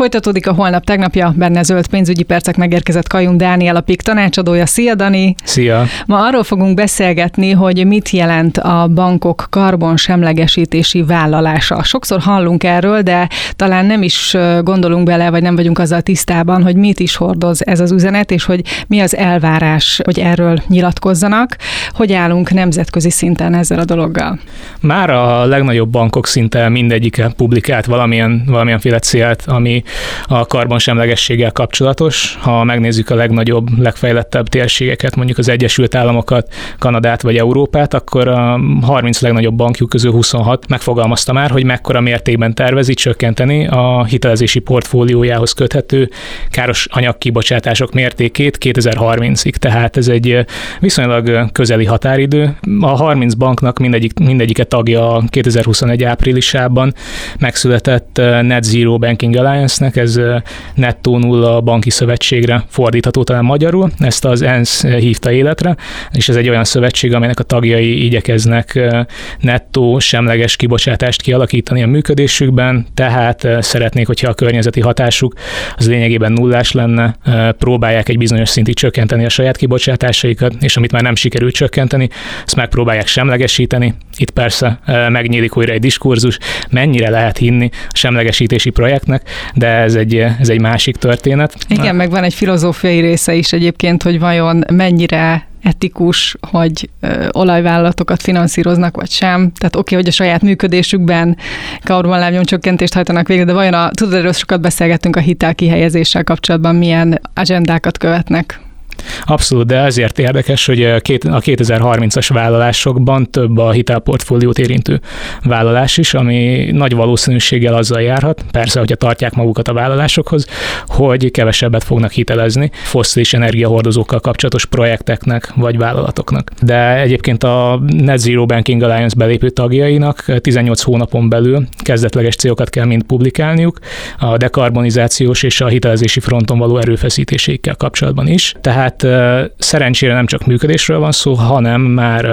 Folytatódik a Holnap tegnapja, benne zöld pénzügyi percek, megérkezett Kajun Dániel, a PIK tanácsadója. Szia, Dani! Szia! Ma arról fogunk beszélgetni, hogy mit jelent a bankok karbonsemlegesítési vállalása. Sokszor hallunk erről, de talán nem is gondolunk bele, vagy nem vagyunk azzal tisztában, hogy mit is hordoz ez az üzenet, és hogy mi az elvárás, hogy erről nyilatkozzanak. Hogy állunk nemzetközi szinten ezzel a dologgal? Már a legnagyobb bankok szinte mindegyike publikált valamilyenféle célt, ami a karbonsemlegességgel kapcsolatos. Ha megnézzük a legnagyobb, legfejlettebb térségeket, mondjuk az Egyesült Államokat, Kanadát vagy Európát, akkor a 30 legnagyobb bankjuk közül 26 megfogalmazta már, hogy mekkora mértékben tervezi csökkenteni a hitelezési portfóliójához köthető káros anyagkibocsátások mértékét 2030-ig. Tehát ez egy viszonylag közeli határidő. A 30 banknak mindegyike tagja a 2021 áprilisában megszületett Net Zero Banking Alliance-nek, ez nettó nulla banki szövetségre fordítható talán magyarul. Ezt az ENSZ hívta életre, és ez egy olyan szövetség, amelynek a tagjai igyekeznek nettó semleges kibocsátást kialakítani a működésükben, tehát szeretnék, hogyha a környezeti hatásuk az lényegében nullás lenne, próbálják egy bizonyos szintig csökkenteni a saját kibocsátásaikat, és amit már nem sikerült csökkenteni, azt megpróbálják semlegesíteni. Itt persze megnyílik újra egy diskurzus, mennyire lehet hinni a semlegesítési projektnek, de ez egy másik történet. Igen, meg van egy filozófiai része is egyébként, hogy vajon mennyire etikus, hogy olajvállalatokat finanszíroznak, vagy sem. Tehát oké, hogy a saját működésükben karbonlábnyom csökkentést hajtanak végre, de vajon tudod, erről sokat beszélgettünk a hitelkihelyezéssel kapcsolatban, milyen agendákat követnek. Abszolút, de ezért érdekes, hogy a 2030-as vállalásokban több a hitelportfóliót érintő vállalás is, ami nagy valószínűséggel azzal járhat, persze, hogyha tartják magukat a vállalásokhoz, hogy kevesebbet fognak hitelezni fosszilis energiahordozókkal kapcsolatos projekteknek vagy vállalatoknak. De egyébként a Net Zero Banking Alliance belépő tagjainak 18 hónapon belül kezdetleges célokat kell mind publikálniuk a dekarbonizációs és a hitelezési fronton való erőfeszítéseikkel kapcsolatban is. Tehát szerencsére nem csak működésről van szó, hanem már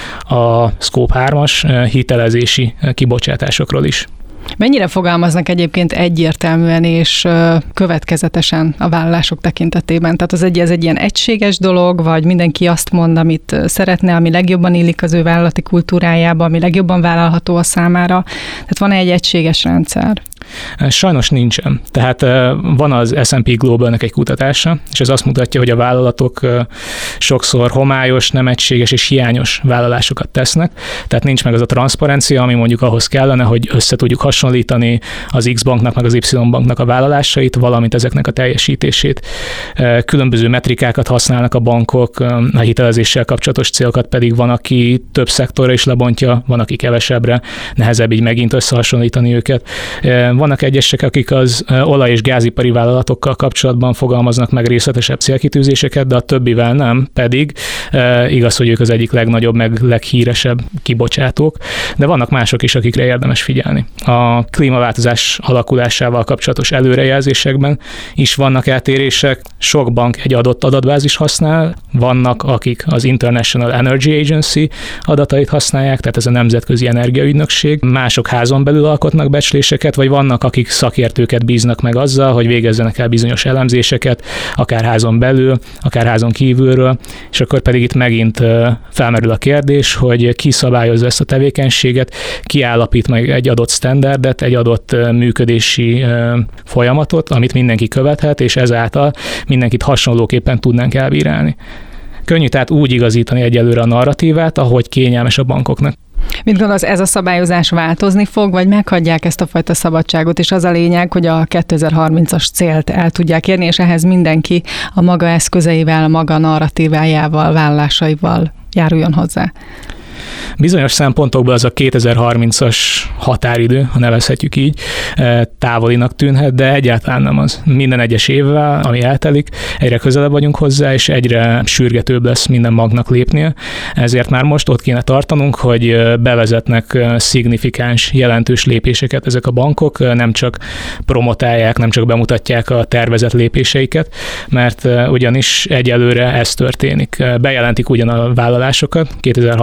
a Scope 3-as hitelezési kibocsátásokról is. Mennyire fogalmaznak egyébként egyértelműen és következetesen a vállalások tekintetében? Tehát ez egy ilyen egységes dolog, vagy mindenki azt mond, amit szeretne, ami legjobban illik az ő vállalati kultúrájába, ami legjobban vállalható a számára? Tehát van-e egy egységes rendszer? Sajnos nincsen. Tehát van az S&P Globalnek egy kutatása, és ez azt mutatja, hogy a vállalatok sokszor homályos, nem egységes és hiányos vállalásokat tesznek. Tehát nincs meg az a transzparencia, ami mondjuk ahhoz kellene, hogy össze tudjuk hasonlítani az X-banknak, meg az Y-banknak a vállalásait, valamint ezeknek a teljesítését. Különböző metrikákat használnak a bankok, a hitelezéssel kapcsolatos célokat pedig van, aki több szektorra is lebontja, van, aki kevesebbre, nehezebb így megint összehasonlítani őket. Vannak egyesek, akik az olaj- és gázipari vállalatokkal kapcsolatban fogalmaznak meg részletesebb célkitűzéseket, de a többivel nem, pedig igaz, hogy ők az egyik legnagyobb, meg leghíresebb kibocsátók, de vannak mások is, akikre érdemes figyelni. A klímaváltozás alakulásával kapcsolatos előrejelzésekben is vannak eltérések. Sok bank egy adott adatbázis használ, vannak, akik az International Energy Agency adatait használják, tehát ez a nemzetközi energiaügynökség, mások házon belül alkotnak becsléseket, vagy vannak, akik szakértőket bíznak meg azzal, hogy végezzenek el bizonyos elemzéseket, akár házon belül, akár házon kívülről, és akkor pedig itt megint felmerül a kérdés, hogy ki szabályozza ezt a tevékenységet, ki állapít meg egy adott standardet, egy adott működési folyamatot, amit mindenki követhet, és ezáltal mindenkit hasonlóképpen tudnánk elbírálni. Könnyű tehát úgy igazítani egyelőre a narratívát, ahogy kényelmes a bankoknak. Mit gondolsz, ez a szabályozás változni fog, vagy meghagyják ezt a fajta szabadságot, és az a lényeg, hogy a 2030-as célt el tudják érni, és ehhez mindenki a maga eszközeivel, a maga narratívájával, vállalásaival járuljon hozzá? Bizonyos szempontokból az a 2030-as határidő, ha nevezhetjük így, távolinak tűnhet, de egyáltalán nem az. Minden egyes évvel, ami eltelik, egyre közelebb vagyunk hozzá, és egyre sürgetőbb lesz minden banknak lépnie. Ezért már most ott kéne tartanunk, hogy bevezetnek szignifikáns, jelentős lépéseket ezek a bankok, nem csak promotálják, nem csak bemutatják a tervezett lépéseiket, mert ugyanis egyelőre ez történik. Bejelentik ugyan a vállalásokat, 2030-ig ez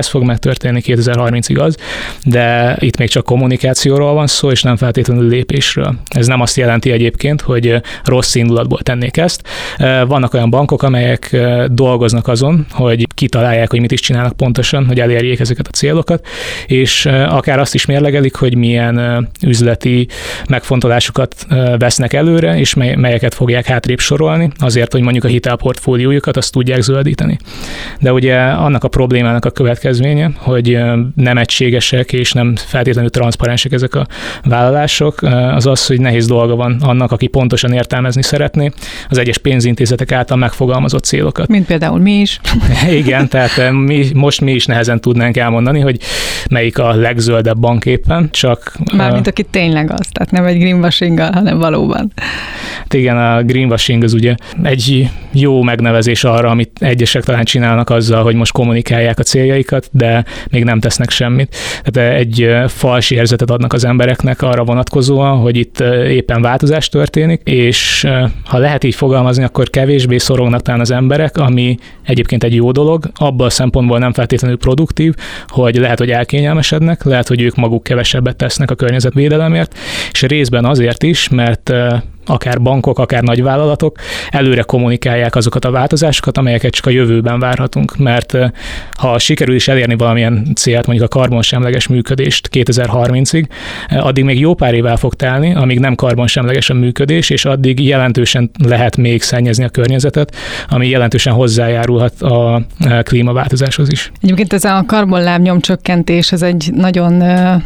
fog megtörténni, 2030-ig az, de itt még csak kommunikációról van szó, és nem feltétlenül lépésről. Ez nem azt jelenti egyébként, hogy rossz indulatból tennék ezt. Vannak olyan bankok, amelyek dolgoznak azon, hogy kitalálják, hogy mit is csinálnak pontosan, hogy elérjék ezeket a célokat, és akár azt is mérlegelik, hogy milyen üzleti megfontolásokat vesznek előre, és melyeket fogják hátrébb sorolni, azért, hogy mondjuk a hitelportfóliójukat azt tudják zöldíteni. De ugye annak a problémának a következménye, hogy nem egységesek és nem feltétlenül transzparensek ezek a vállalások, az az, hogy nehéz dolga van annak, aki pontosan értelmezni szeretné az egyes pénzintézetek által megfogalmazott célokat. Mint például mi is. Igen, tehát mi is nehezen tudnánk elmondani, hogy melyik a legzöldebb bank éppen, csak... Mármint aki tényleg az, tehát nem egy greenwashinggal, hanem valóban. Hát igen, a greenwashing az ugye egy jó megnevezés arra, amit egyesek talán csinálnak azzal, hogy most kommunikálják a céljaikat, de még nem tesznek semmit. Tehát egy fals érzetet adnak az embereknek arra vonatkozóan, hogy itt éppen változás történik, és ha lehet így fogalmazni, akkor kevésbé szorongnak talán az emberek, ami egyébként egy jó dolog, abban a szempontból nem feltétlenül produktív, hogy lehet, hogy elkényelmesednek, lehet, hogy ők maguk kevesebbet tesznek a környezetvédelemért, és részben azért is, mert akár bankok, akár nagyvállalatok előre kommunikálják azokat a változásokat, amelyeket csak a jövőben várhatunk. Mert ha sikerül is elérni valamilyen célt, mondjuk a karbonsemleges működést 2030-ig, addig még jó pár év el fog telni, amíg nem karbonsemleges a működés, és addig jelentősen lehet még szennyezni a környezetet, ami jelentősen hozzájárulhat a klímaváltozáshoz is. Egyébként ez a karbonlábnyom csökkentés, ez egy nagyon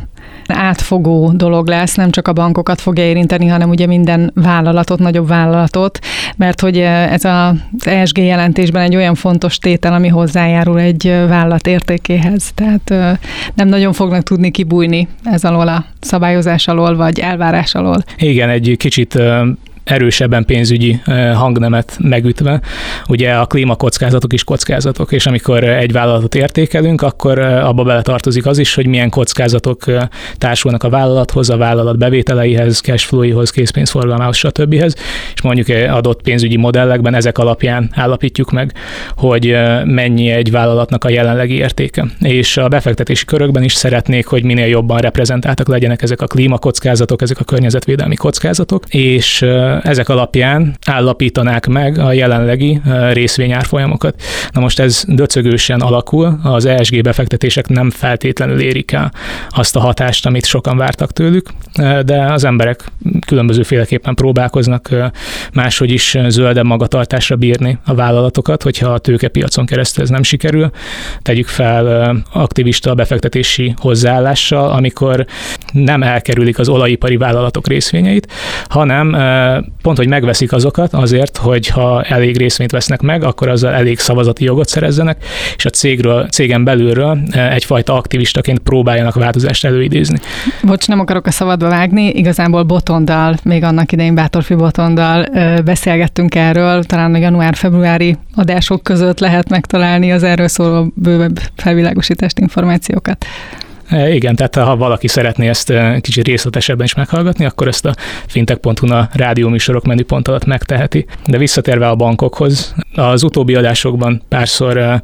átfogó dolog lesz, nem csak a bankokat fogja érinteni, hanem ugye minden vállalatot, nagyobb vállalatot, mert hogy ez az ESG jelentésben egy olyan fontos tétel, ami hozzájárul egy vállalat értékéhez. Tehát nem nagyon fognak tudni kibújni ez alól a szabályozás alól, vagy elvárás alól. Igen, egy kicsit erősebben pénzügyi hangnemet megütve. Ugye a klímakockázatok is kockázatok, és amikor egy vállalatot értékelünk, akkor abba beletartozik az is, hogy milyen kockázatok társulnak a vállalathoz, a vállalat bevételeihez, cashflow-ihoz, készpénzforgalmához, stb. És mondjuk adott pénzügyi modellekben ezek alapján állapítjuk meg, hogy mennyi egy vállalatnak a jelenlegi értéke. És a befektetési körökben is szeretnék, hogy minél jobban reprezentáltak legyenek ezek a klímakockázatok, ezek a környezetvédelmi kockázatok, és ezek alapján állapítanák meg a jelenlegi részvényárfolyamokat. Na most ez döcögősen alakul, az ESG befektetések nem feltétlenül érik el azt a hatást, amit sokan vártak tőlük, de az emberek különbözőféleképpen próbálkoznak máshogy is zöldebb magatartásra bírni a vállalatokat, hogyha a tőkepiacon keresztül ez nem sikerül. Tegyük fel aktivista befektetési hozzáállással, amikor nem elkerülik az olajipari vállalatok részvényeit, hanem pont, hogy megveszik azokat azért, hogy ha elég részvényt vesznek meg, akkor azzal elég szavazati jogot szerezzenek, és a cégen belülről egyfajta aktivistaként próbáljanak változást előidézni. Bocs, nem akarok a szabadba vágni, igazából Botondal, még annak idején Bátorfi Botondal beszélgettünk erről, talán a január-februári adások között lehet megtalálni az erről szóló bővebb felvilágosítást, információkat. Igen, tehát ha valaki szeretné ezt kicsit részletesebben is meghallgatni, akkor ezt a fintech.hu a rádióműsorok menüpont alatt megteheti. De visszatérve a bankokhoz, az utóbbi adásokban párszor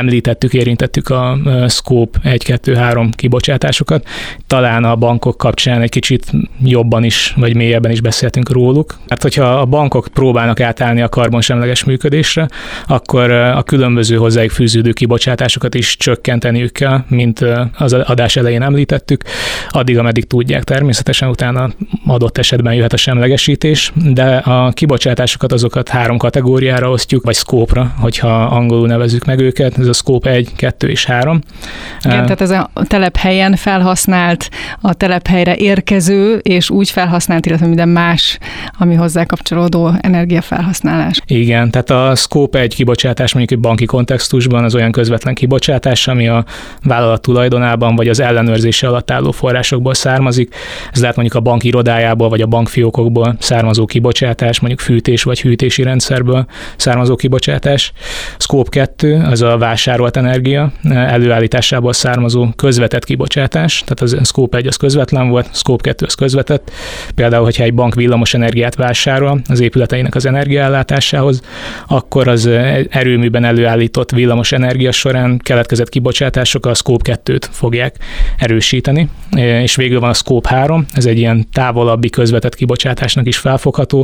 érintettük a Scope 1, 2, 3 kibocsátásokat. Talán a bankok kapcsán egy kicsit jobban is, vagy mélyebben is beszéltünk róluk. Hát, hogyha a bankok próbálnak átállni a karbonsemleges működésre, akkor a különböző hozzájuk fűződő kibocsátásokat is csökkenteniük kell, mint az adás elején említettük, addig, ameddig tudják. Természetesen utána adott esetben jöhet a semlegesítés, de a kibocsátásokat azokat 3 kategóriára osztjuk, vagy scope-ra, hogyha angolul nevezzük meg őket. Ez a scope 1, 2 és 3. Igen, tehát ez a telephelyen felhasznált, a telephelyre érkező, és úgy felhasznált, illetve minden más, ami hozzá kapcsolódó energiafelhasználás. Igen, tehát a scope 1 kibocsátás mondjuk egy banki kontextusban az olyan közvetlen kibocsátás, ami a vállalat tulajdonában, vagy az az ellenőrzése alatt álló forrásokból származik. Ez lehet mondjuk a bank irodájából, vagy a bankfiókokból származó kibocsátás, mondjuk fűtés vagy hűtési rendszerből származó kibocsátás. Scope 2, az a vásárolt energia előállításából származó közvetett kibocsátás, tehát a Scope 1 az közvetlen volt, Scope 2 az közvetett. Például, hogyha egy bank villamos energiát vásárol az épületeinek az energiaellátásához, akkor az erőműben előállított villamos energia során keletkezett kibocsátások a Scope 2-t fogják erősíteni, és végül van a Scope 3, ez egy ilyen távolabbi közvetett kibocsátásnak is felfogható,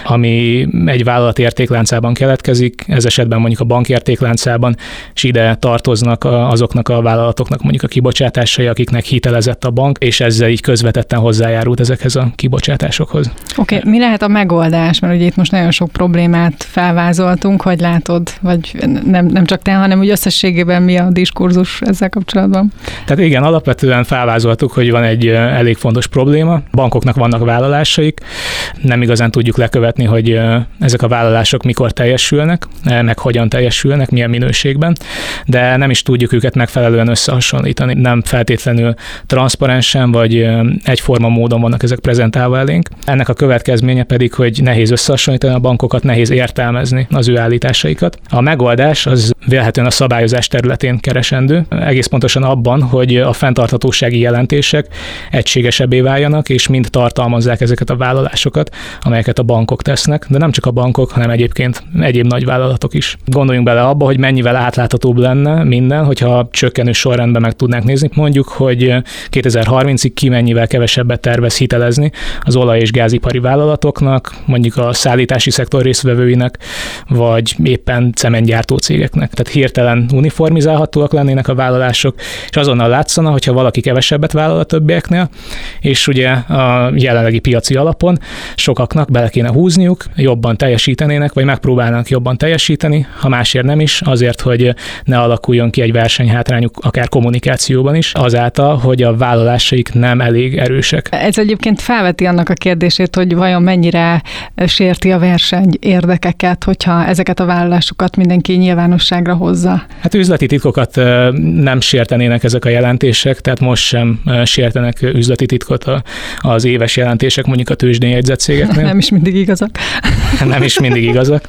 ami egy vállalat értékláncában keletkezik, ez esetben mondjuk a bank értékláncában, és ide tartoznak azoknak a vállalatoknak mondjuk a kibocsátásai, akiknek hitelezett a bank, és ezzel így közvetetten hozzájárult ezekhez a kibocsátásokhoz. Oké, mi lehet a megoldás? Mert ugye itt most nagyon sok problémát felvázoltunk, hogy látod, vagy nem csak te, hanem úgy összességében mi a diskurzus ezzel kapcsolatban? Tehát igen, alapvetően felvázoltuk, hogy van egy elég fontos probléma. Bankoknak vannak vállalásaik, nem igazán tudjuk lekövetni, hogy ezek a vállalások mikor teljesülnek, meg hogyan teljesülnek, milyen minőségben, de nem is tudjuk őket megfelelően összehasonlítani. Nem feltétlenül transzparensen, vagy egyforma módon vannak ezek prezentálva elénk. Ennek a következménye pedig, hogy nehéz összehasonlítani a bankokat, nehéz értelmezni az ő állításaikat. A megoldás az vélhetően a szabályozás területén keresendő, egész pontosan abban, hogy a fenntarthatósági jelentések egységesebbé váljanak, és mind tartalmazzák ezeket a vállalásokat, amelyeket a bankok tesznek, de nem csak a bankok, hanem egyébként egyéb nagyvállalatok is. Gondoljunk bele abba, hogy mennyivel átláthatóbb lenne minden, hogyha csökkenő sorrendben meg tudnánk nézni. Mondjuk, hogy 2030-ig ki mennyivel kevesebbet tervez hitelezni az olaj- és gázipari vállalatoknak, mondjuk a szállítási szektor résztvevőinek, vagy éppen cementgyártó cégeknek. Tehát hirtelen uniformizálhatóak lennének a vállalások, és azonnal látszana, hogyha valaki kevesebbet vállal a többieknél, és ugye a jelenlegi piaci alapon sokaknak bele kéne húzniuk, jobban teljesítenének, vagy megpróbálnak jobban teljesíteni, ha másért nem is, azért, hogy ne alakuljon ki egy versenyhátrányuk akár kommunikációban is, azáltal, hogy a vállalásaik nem elég erősek. Ez egyébként felveti annak a kérdését, hogy vajon mennyire sérti a verseny érdekeket, hogyha ezeket a vállalásokat mindenki nyilvánosságra hozza. Hát üzleti titkokat nem sértenének ezek a jelentések, tehát most sem sértenek üzleti titkot az éves jelentések mondjuk a tőzsdén jegyzett cégeknél. Nem is mindig igazak. Nem is mindig igazak.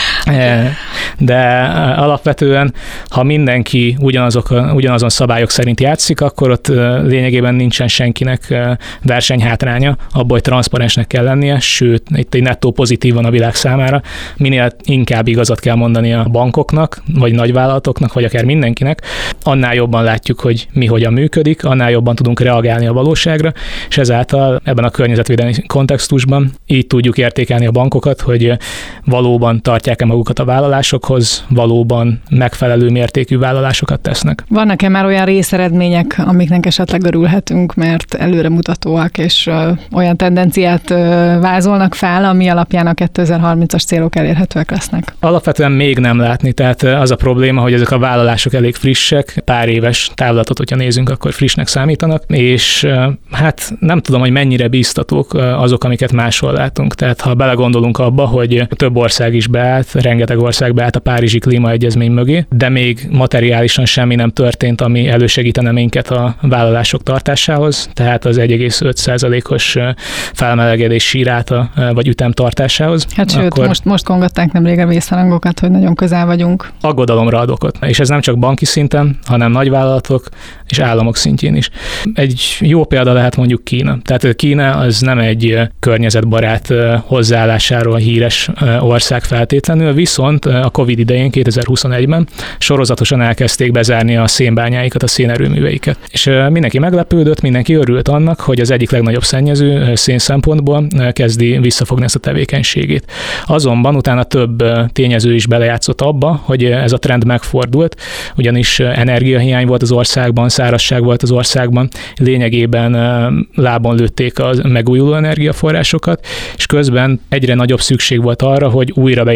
De alapvetően, ha mindenki ugyanazon szabályok szerint játszik, akkor ott lényegében nincsen senkinek versenyhátránya, abból, hogy transzparensnek kell lennie, sőt, itt egy nettó pozitív van a világ számára. Minél inkább igazat kell mondani a bankoknak, vagy nagyvállalatoknak, vagy akár mindenkinek, annál jobban látjuk, hogy mi hogyan működik, annál jobban tudunk reagálni a valóságra, és ezáltal ebben a környezetvédelmi kontextusban így tudjuk értékelni a bankokat, hogy valóban tartják-e magukat a vállalásokhoz, valóban megfelelő mértékű vállalásokat tesznek. Vannak-e már olyan részeredmények, amiknek esetleg örülhetünk, mert előremutatóak, és olyan tendenciát vázolnak fel, ami alapján a 2030-as célok elérhetőek lesznek? Alapvetően még nem látni, tehát az a probléma, hogy ezek a vállalások elég frissek, pár éves távlatot, hogyha nézünk, akkor frissnek számítanak, és hát nem tudom, hogy mennyire bíztatók azok, amiket máshol látunk. Tehát ha belegondolunk abba, hogy több ország is beállt, rengeteg ország beállt a Párizsi Klímaegyezmény mögé, de még materiálisan semmi nem történt, ami elősegítene minket a vállalások tartásához, tehát az 1,5%-os felmelegedési ráta vagy ütem tartásához. Hát sőt, most kongatták nemrég a vészharangokat, hogy nagyon közel vagyunk. Aggodalomra ad okot. És ez nem csak banki szinten, hanem nagyvállalatok és államok szintjén is. Egy jó példa lehet mondjuk Kína. Tehát Kína az nem egy környezetbarát hozzáállásáról híres ország feltétlenül, viszont a Covid idején 2021-ben sorozatosan elkezdték bezárni a szénbányáikat, a szénerőműveiket. És mindenki meglepődött, mindenki örült annak, hogy az egyik legnagyobb szennyező szén szempontból kezdi visszafogni ezt a tevékenységét. Azonban utána több tényező is belejátszott abba, hogy ez a trend megfordult, ugyanis energiahiány volt az országban, szárazság volt az országban, lényegében lábon lőtték a megújuló energiaforrásokat, és közben egyre nagyobb szükség volt arra, hogy újra beindítsák a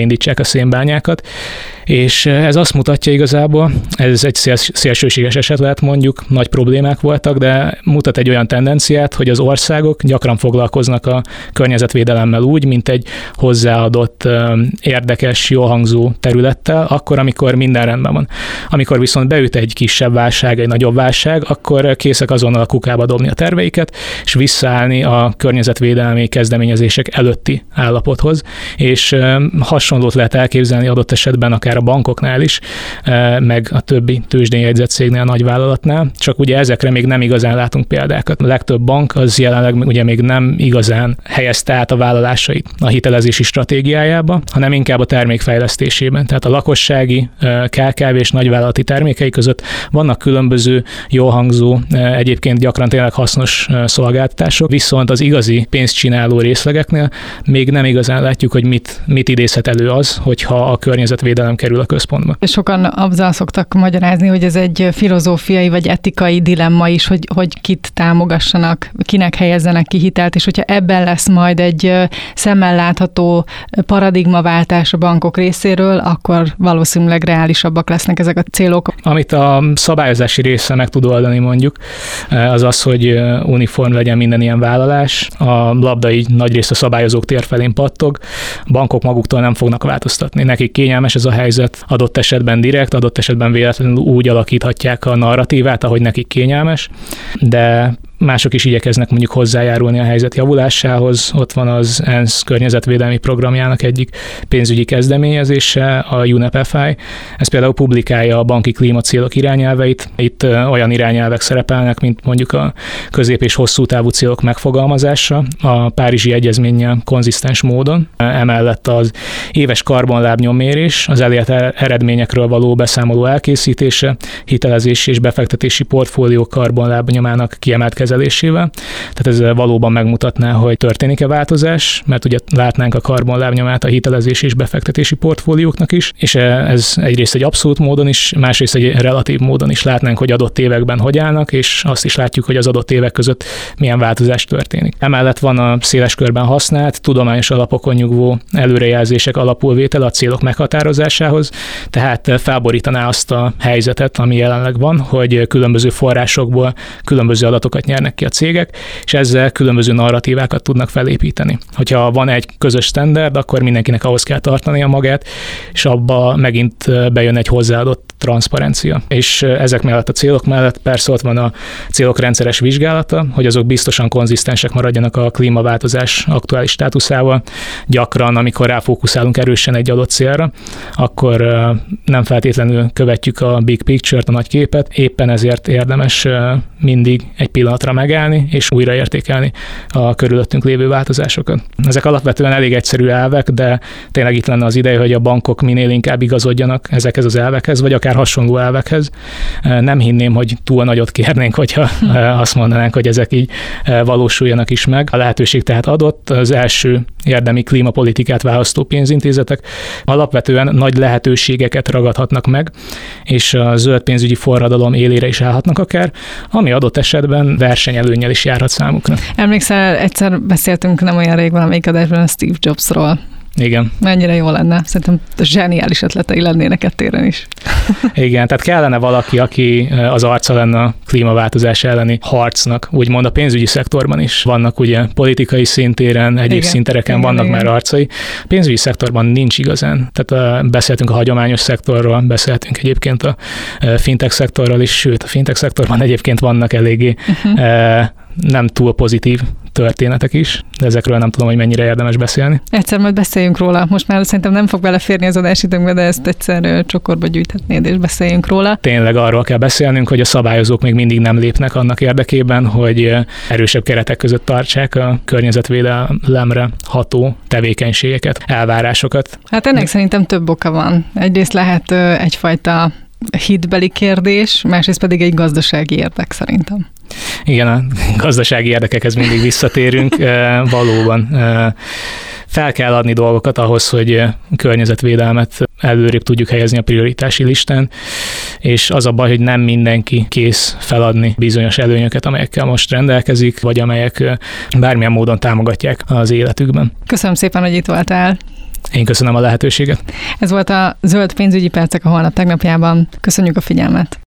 a szénbányákat, és ez azt mutatja igazából, ez egy szélsőséges eset lehet mondjuk, nagy problémák voltak, de mutat egy olyan tendenciát, hogy az országok gyakran foglalkoznak a környezetvédelemmel úgy, mint egy hozzáadott, érdekes, jól hangzó területtel, akkor, amikor minden rendben van. Amikor viszont beüt egy kisebb válság, egy nagyobb válság, akkor készek azonnal a kukába dobni a terveiket, és visszaállni a környezetvédelmi kezdeményezések előtti állapothoz, és hasonlót lehet elképzelni adott esetben akár a bankoknál is, meg a többi tőzsdén jegyzett cégnél, a nagyvállalatnál, csak ugye ezekre még nem igazán látunk példákat. A legtöbb bank az jelenleg ugye még nem igazán helyezte át a vállalásait a hitelezési stratégiájába, hanem inkább a termékfejlesztésében. Tehát a lakossági, KKV és nagyvállalati termékei között vannak különböző, jól hangzó, egyébként gyakran tényleg hasznos szolgáltatások, viszont az igazi pénzt csináló részlegeknél még nem igazán látjuk, hogy mit idézhet elő az, hogyha a környezetvédelem kerül a központba. Sokan azzal szoktak magyarázni, hogy ez egy filozófiai vagy etikai dilemma is, hogy kit támogassanak, kinek helyezzenek ki hitelt, és hogyha ebben lesz majd egy szemmel látható paradigmaváltás a bankok részéről, akkor valószínűleg reálisabbak lesznek ezek a célok. Amit a szabályozási része meg tud oldani mondjuk, az az, hogy uniform legyen minden ilyen vállalás. A labda így nagyrészt a szabályozók tér felén pattog, bankok maguktól nem fognak változtatni. Nekik kényelmes ez a helyzet, adott esetben direkt, adott esetben véletlenül úgy alakíthatják a narratívát, ahogy nekik kényelmes, de mások is igyekeznek mondjuk hozzájárulni a helyzet javulásához. Ott van az ENSZ környezetvédelmi programjának egyik pénzügyi kezdeményezése, a UNEP-FI. Ez például publikálja a banki klímacélok irányelveit. Itt olyan irányelvek szerepelnek, mint mondjuk a közép- és hosszú távú célok megfogalmazása a Párizsi Egyezménnyel konzisztens módon. Emellett az éves karbonlábnyomérés, az elért eredményekről való beszámoló elkészítése, hitelezési és befektetési portfólió karbonlábnyomának kiemelt kezelésével. Tehát ez valóban megmutatná, hogy történik-e változás, mert ugye látnánk a karbonlábnyomát a hitelezési és befektetési portfólióknak is, és ez egyrészt egy abszolút módon is, másrészt egy relatív módon is látnánk, hogy adott években hogy állnak, és azt is látjuk, hogy az adott évek között milyen változás történik. Emellett van a széles körben használt, tudományos alapokon nyugvó előrejelzések alapulvétele a célok meghatározásához, tehát felborítaná azt a helyzetet, ami jelenleg van, hogy különböző forrásokból különböző adatokat nyernek ki a cégek, és ezzel különböző narratívákat tudnak felépíteni. Hogyha van egy közös standard, akkor mindenkinek ahhoz kell tartania magát, és abba megint bejön egy hozzáadott transzparencia. És ezek mellett a célok mellett persze ott van a célok rendszeres vizsgálata, hogy azok biztosan konzisztensek maradjanak a klímaváltozás aktuális státuszával. Gyakran, amikor ráfókuszálunk erősen egy adott célra, akkor nem feltétlenül követjük a big picture-t, a nagy képet, éppen ezért érdemes mindig egy pillanatra megállni és újraértékelni a körülöttünk lévő változásokat. Ezek alapvetően elég egyszerű elvek, de tényleg itt lenne az ideje, hogy a bankok minél inkább igazodjanak ezekhez az elvekhez, vagy akár hasonló elvekhez. Nem hinném, hogy túl nagyot kérnénk, hogyha azt mondanánk, hogy ezek így valósuljanak is meg. A lehetőség tehát adott, az első érdemi klímapolitikát választó pénzintézetek alapvetően nagy lehetőségeket ragadhatnak meg, és a zöld pénzügyi forradalom élére is állhatnak akár, ami adott esetben versenyelőnnyel is járhat számukra. Emlékszel, egyszer beszéltünk nem olyan rég valamelyik adásban a Steve Jobsról. Igen. Mennyire jó lenne? Szerintem zseniális ötletei lennének ettéren is. Igen, tehát kellene valaki, aki az arca lenne a klímaváltozás elleni harcnak, úgymond a pénzügyi szektorban is. Vannak ugye politikai szintéren, egyéb szintereken vannak már arcai. A pénzügyi szektorban nincs igazán. Tehát beszéltünk a hagyományos szektorról, beszéltünk egyébként a fintech szektorról is, sőt a fintech szektorban egyébként vannak eléggé nem túl pozitív történetek is, de ezekről nem tudom, hogy mennyire érdemes beszélni. Egyszer majd beszéljünk róla. Most már szerintem nem fog beleférni az adásidőnkbe, de ezt egyszer csokorba gyűjthetnéd, és beszéljünk róla. Tényleg arról kell beszélnünk, hogy a szabályozók még mindig nem lépnek annak érdekében, hogy erősebb keretek között tartsák a környezetvédelemre ható tevékenységeket, elvárásokat. Hát ennek szerintem több oka van. Egyrészt lehet egyfajta hitbeli kérdés, másrészt pedig egy gazdasági érdek szerintem. Igen, a gazdasági érdekekhez mindig visszatérünk. Valóban fel kell adni dolgokat ahhoz, hogy környezetvédelmet előrébb tudjuk helyezni a prioritási listán, és az a baj, hogy nem mindenki kész feladni bizonyos előnyöket, amelyekkel most rendelkezik, vagy amelyek bármilyen módon támogatják az életükben. Köszönöm szépen, hogy itt voltál. Én köszönöm a lehetőséget. Ez volt a Zöld pénzügyi percek a Holnap tegnapjában. Köszönjük a figyelmet!